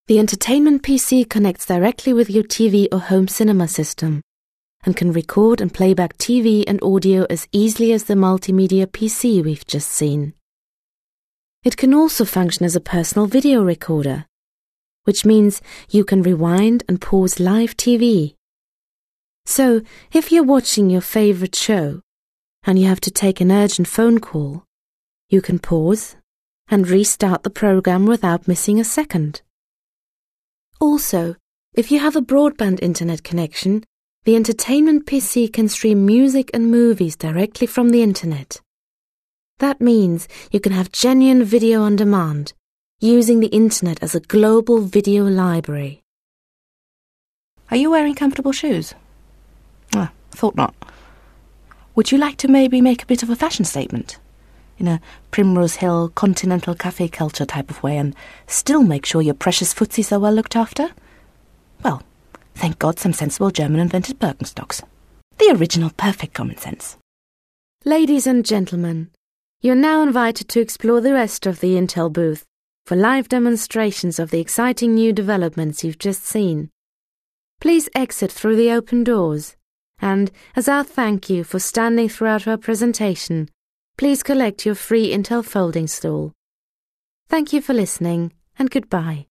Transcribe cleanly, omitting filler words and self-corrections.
The entertainment PC connects directly with your TV or home cinema system and can record and playback TV and audio as easily as the multimedia PC we've just seen. It can also function as a personal video recorder, which means you can rewind and pause live TV. So, if you're watching your favorite show and you have to take an urgent phone call, you can pause and restart the program without missing a second. Also, if you have a broadband internet connection, the entertainment PC can stream music and movies directly from the internet. That means you can have genuine video on demand, using the internet as a global video library. Are you wearing comfortable shoes? Thought not. Would you like to maybe make a bit of a fashion statement? In a Primrose Hill continental cafe culture type of way, and still make sure your precious footsies are well looked after? Well, thank God some sensible German invented Birkenstocks. The original perfect common sense. Ladies and gentlemen, you're now invited to explore the rest of the Intel booth for live demonstrations of the exciting new developments you've just seen. Please exit through the open doors, and as our thank you for standing throughout our presentation, please collect your free Intel folding stool. Thank you for listening, and goodbye.